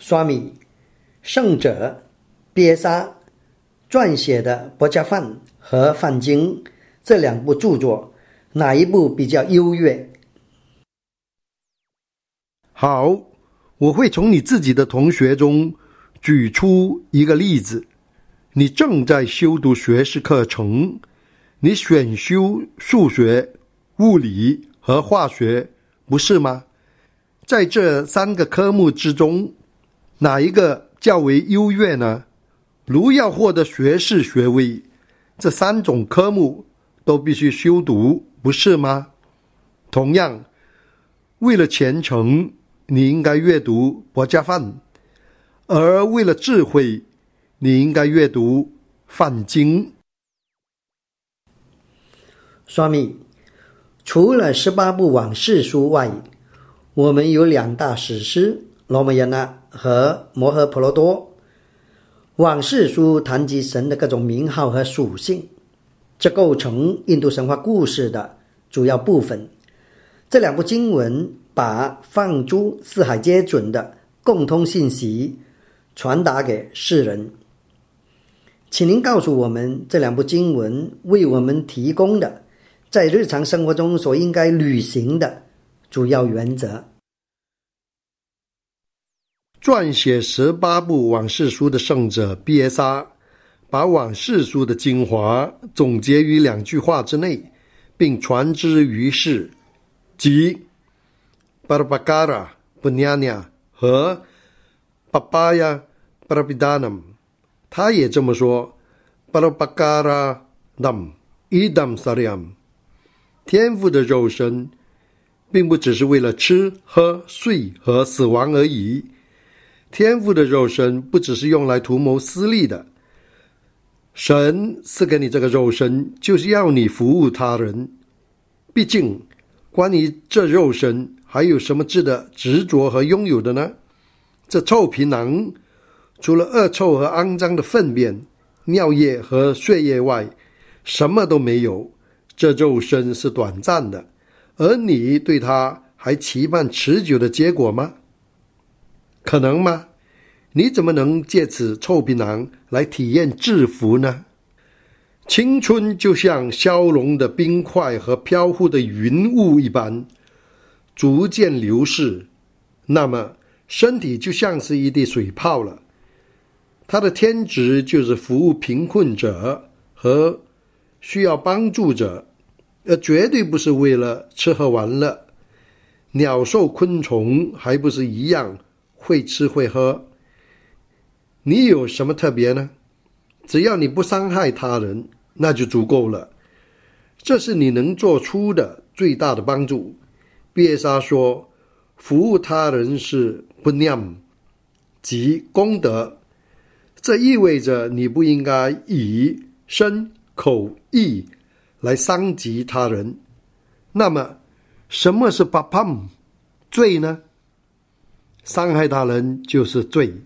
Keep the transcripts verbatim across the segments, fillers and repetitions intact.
刷米、圣者别沙撰写的《薄伽梵》和《梵经》这两部著作，哪一部比较优越？ 好，我会从你自己的同学中举出一个例子。你正在修读学士课程，你选修数学、物理和化学，不是吗？在这三个科目之中，哪一个较为优越呢？如要获得学士学位，这三种科目都必须修读，不是吗？同样，为了前程，你应该阅读薄伽梵，而为了智慧，你应该阅读梵经。 刷米，除了十八部往事书外，我们有两大史诗罗摩衍那和摩诃婆罗多。往事书谈及神的各种名号和属性，这构成印度神话故事的主要部分。这两部经文把放诸四海皆准的共通信息传达给世人。请您告诉我们，这两部经文为我们提供的在日常生活中所应该履行的主要原则。 撰写十八部往事书的圣者毕耶沙，把往事书的精华总结于两句话之内，并传之于世，即 Parabhakara Punyanya 和 Papaya Prabidhanam。 他也这么说， Parabhakara Dam Idam Saryam。 天父的肉身并不只是为了吃喝睡和死亡而已，天父的肉身不只是用来图谋私利的，神赐给你这个肉身就是要你服务他人。毕竟关于这肉身还有什么值得执着和拥有的呢？这臭皮囊除了恶臭和肮脏的粪便、尿液和血液外，什么都没有。这肉身是短暂的，而你对它还期盼持久的结果吗？可能吗？你怎么能借此臭皮囊来体验制服呢？青春就像消融的冰块和飘忽的云雾一般，逐渐流逝。那么身体就像是一滴水泡了，它的天职就是服务贫困者和需要帮助者，而绝对不是为了吃喝玩乐。鸟兽昆虫还不是一样会吃会喝？你有什么特别呢？只要你不伤害他人，那就足够了。这是你能做出的最大的帮助。毕耶沙说，服务他人是 punyam， 即功德。这意味着你不应该以身口意来伤及他人。那么什么是 papam 罪呢？伤害他人就是罪。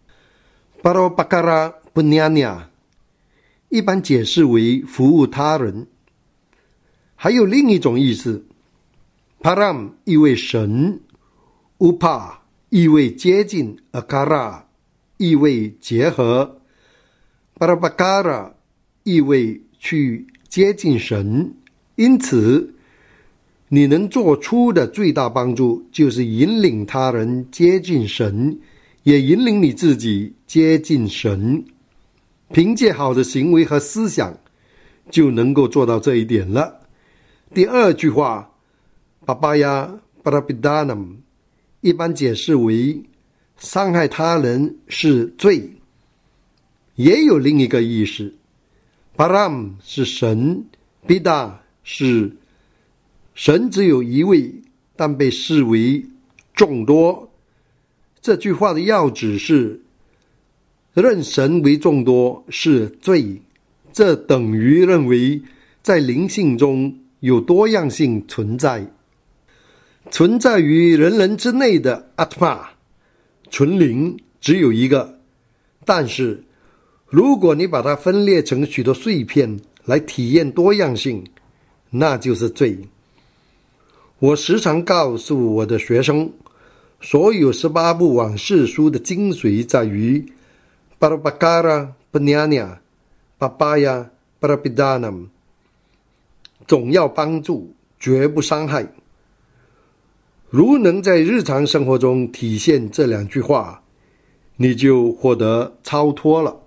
Parabhakara Punyanya 一般解释为服务他人，还有另一种意思。 Param 意为神， Upa 意为接近， Akara 意为结合， Parabhakara 意为去接近神。因此你能做出的最大帮助就是引领他人接近神，也引领你自己接近神。凭借好的行为和思想就能够做到这一点了。第二句话 Papaya Prabidhanam 一般解释为伤害他人是罪，也有另一个意思。 Param 是神， Bida 是神只有一位，但被视为众多。这句话的要旨是认神为众多是罪，这等于认为在灵性中有多样性存在，存在于人人之内的 Atma 纯灵只有一个，但是如果你把它分裂成许多碎片来体验多样性，那就是罪。我时常告诉我的学生， 所有十八部往事书的精髓在于 Parabakara Panyanya Papaya Parapidanam， 总要帮助，绝不伤害。如能在日常生活中体现这两句话，你就获得超脱了。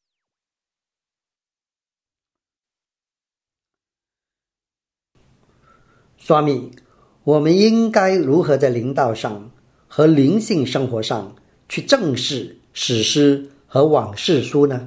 刷米，我们应该如何在灵道上和灵性生活上去正视史诗和往事书呢？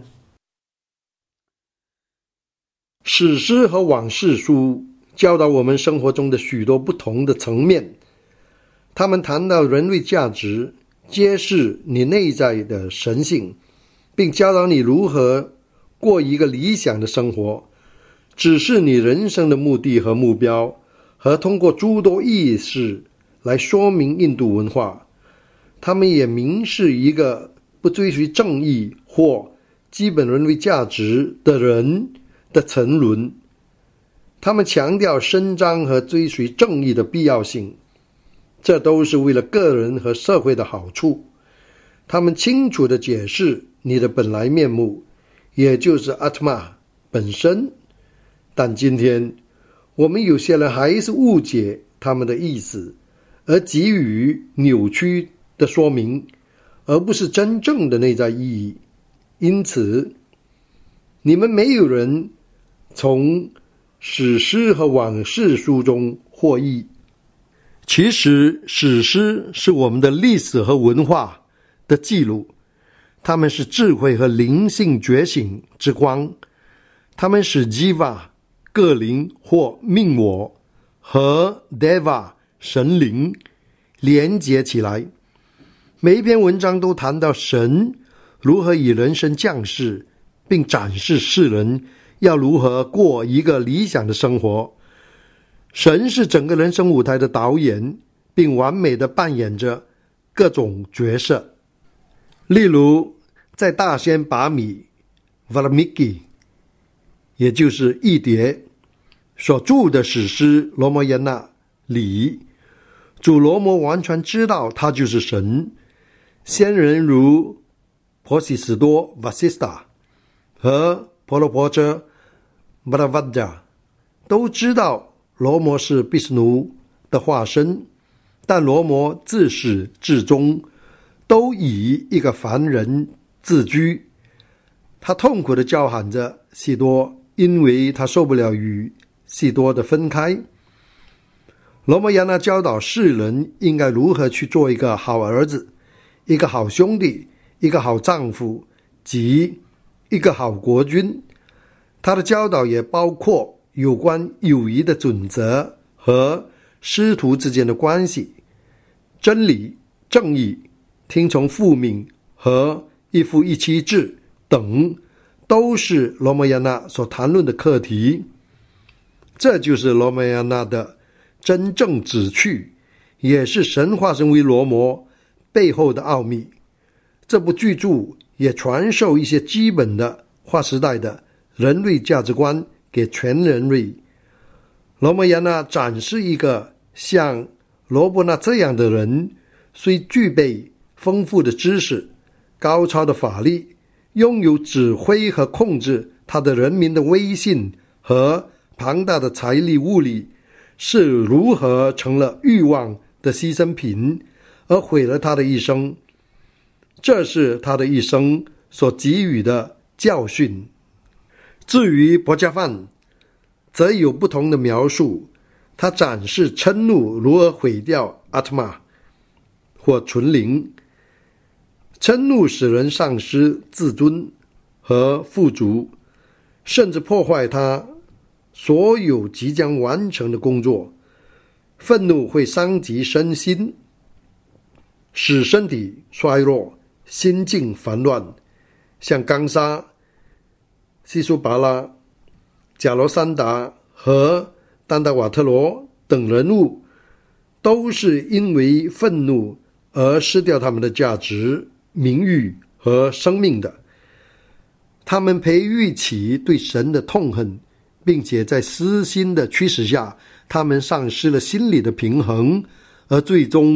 史诗和往事书教导我们生活中的许多不同的层面，他们谈到人类价值，揭示你内在的神性，并教导你如何过一个理想的生活，指示你人生的目的和目标，和通过诸多意识来说明印度文化。他们也明示一个不追随正义或基本人类价值的人的沉沦。他们强调伸张和追随正义的必要性，这都是为了个人和社会的好处。他们清楚地解释你的本来面目，也就是阿特玛本身。但今天我们有些人还是误解他们的意思，而给予扭曲的说明，而不是真正的内在意义。因此你们没有人从史诗和往事书中获益。其实史诗是我们的历史和文化的记录，它们是智慧和灵性觉醒之光，它们使 Jiva 个灵或命我和 Deva 神灵连结起来。每一篇文章都谈到神如何以人生降世，并展示世人要如何过一个理想的生活。神是整个人生舞台的导演，并完美地扮演着各种角色。例如在大仙把米 Valmiki， 也就是易蝶所著的史诗罗摩衍那里，主罗摩完全知道他就是神。仙人如婆西斯多 Vasista 和婆罗婆遮 Bharadvaja 都知道罗摩是毗湿奴的化身，但罗摩自始至终都以一个凡人自居。他痛苦地叫喊着悉多，因为他受不了与悉多的分开。罗摩衍那教导世人应该如何去做一个好儿子，一个好兄弟，一个好丈夫及一个好国君。他的教导也包括有关友谊的准则和师徒之间的关系，真理、正义、听从父命和一夫一妻制等，都是罗摩衍那所谈论的课题。这就是罗摩衍那的真正旨趣，也是神化身为罗摩背后的奥秘。这部巨著也传授一些基本的划时代的人类价值观给全人类。罗摩衍那展示一个像罗伯纳这样的人，虽具备丰富的知识、高超的法力，拥有指挥和控制他的人民的威信和庞大的财力物力，是如何成了欲望的牺牲品，而毁了他的一生。这是他的一生所给予的教训。至于薄伽梵，则有不同的描述。他展示嗔怒如何毁掉阿特玛或纯灵。嗔怒使人丧失自尊和富足，甚至破坏他所有即将完成的工作。愤怒会伤及身心，使身体衰弱，心境烦乱。像冈沙、西苏巴拉、贾罗三达和丹达瓦特罗等人物，都是因为愤怒而失掉他们的价值、名誉和生命的。他们培育起对神的痛恨，并且在私心的驱使下，他们丧失了心理的平衡，而最终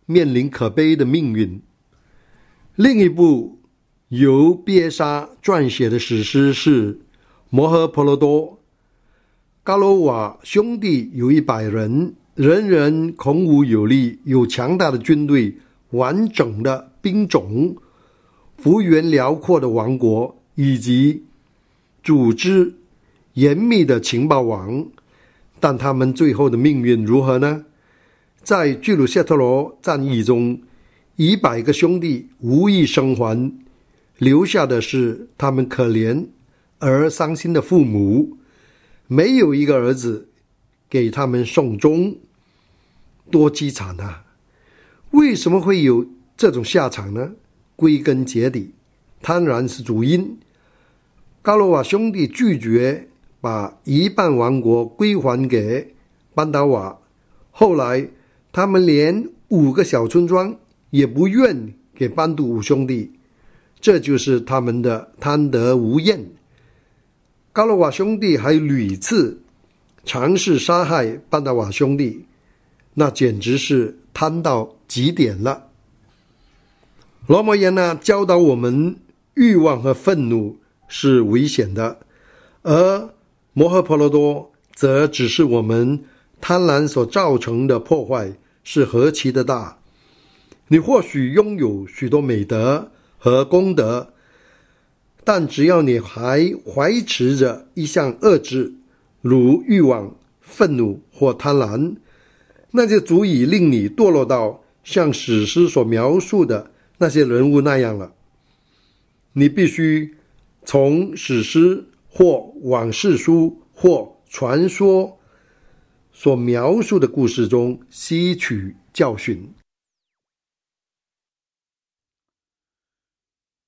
面临可悲的命运。另一部由毕耶沙撰写的史诗是《摩诃婆罗多》。嘎罗瓦兄弟有一百人，人人孔武有力，有强大的军队，完整的兵种，幅员辽阔的王国，以及组织严密的情报网。但他们最后的命运如何呢？在巨鲁谢特罗战役中，一百个兄弟无一生还，留下的是他们可怜而伤心的父母，没有一个儿子给他们送终。多凄惨啊！为什么会有这种下场呢？归根结底，当然是主因。嘎罗瓦兄弟拒绝把一半王国归还给班达瓦，后来他们连五个小村庄也不愿给班杜五兄弟，这就是他们的贪得无厌。嘎罗瓦兄弟还屡次尝试杀害班达瓦兄弟，那简直是贪到极点了。罗摩衍那教导我们，欲望和愤怒是危险的，而摩诃婆罗多则只是我们贪婪所造成的破坏是何其的大。你或许拥有许多美德和功德，但只要你还怀持着一项恶志，如欲望、愤怒或贪婪，那就足以令你堕落到像史诗所描述的那些人物那样了。你必须从史诗或往事书或传说所描述的故事中吸取教训。